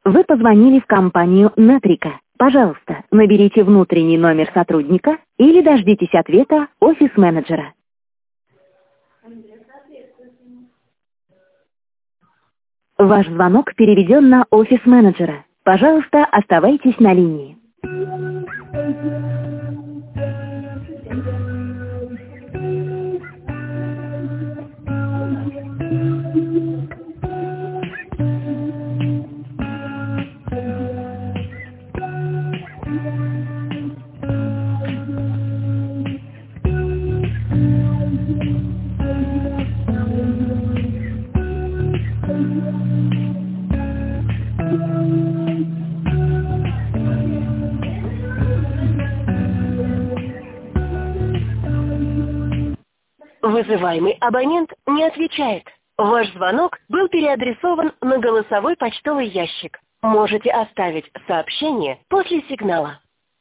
Вы позвонили в компанию Натрика. Пожалуйста, наберите внутренний номер сотрудника или дождитесь ответа офис-менеджера. Ваш звонок переведен на офис-менеджера. Пожалуйста, оставайтесь на линии. Вызываемый абонент не отвечает. Ваш звонок был переадресован на голосовой почтовый ящик. Можете оставить сообщение после сигнала.